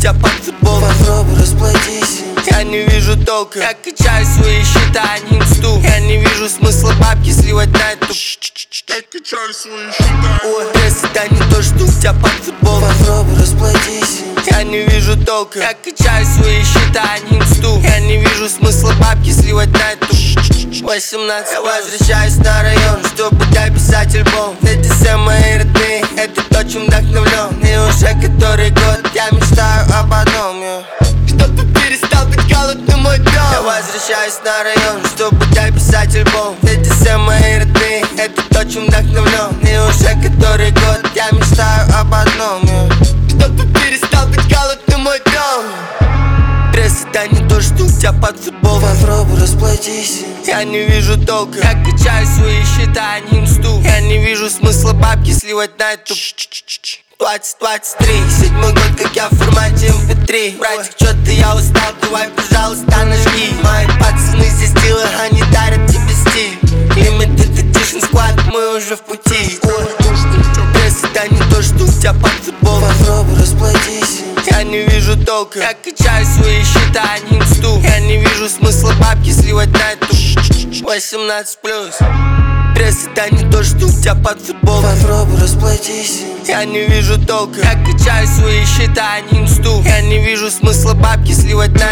тебя под футбол. Попробуй расплатись. Я не вижу толка, я качаю свои счета, а не инсту. Я не вижу смысла бабки сливать на эту. Я качаю свои счета. Ой, пресс, это не то, что у тебя под футбол. Попробуй расплатись. Я не вижу толка, я качаю свои счета, а не инсту. Я не вижу смысла бабки сливать на эту. 18. Я возвращаюсь на район, чтобы дописать альбом. Эти все мои родные, это то, чем вдохновлен. И уже который год я мечтаю об одном, чтобы перестал быть голодным мой дом. Я возвращаюсь на район, чтобы дописать альбом. Эти все мои родные, это то, чем вдохновлен. И уже который год я мечтаю об одном, чтобы перестал быть голодным мой дом. Пресс, это не то, что у тебя под футбол. Попробуй расплатись. Я не вижу толка, я качаю свои счета, а не инсту. Я не вижу смысла бабки сливать на эту. 2023, седьмой год, как я в формате MP3. Братик, чё-то я устал, давай, пожалуйста, нажги. Мои пацаны здесь дела, они дарят тебе стиль. Limited Edition Squad, мы уже в пути. Пресс, это не то, что у тебя под футбол. Попробуй расплатись. Я не вижу толка, я качаю свои счета, а не инсту. Я не вижу смысла бабки сливать на эту. 18+. Пресс, это не то, что у тебя под футбол. Попробуй расплатись. Я не вижу толка, я качаю свои счета, а не инсту. Я не вижу смысла бабки сливать на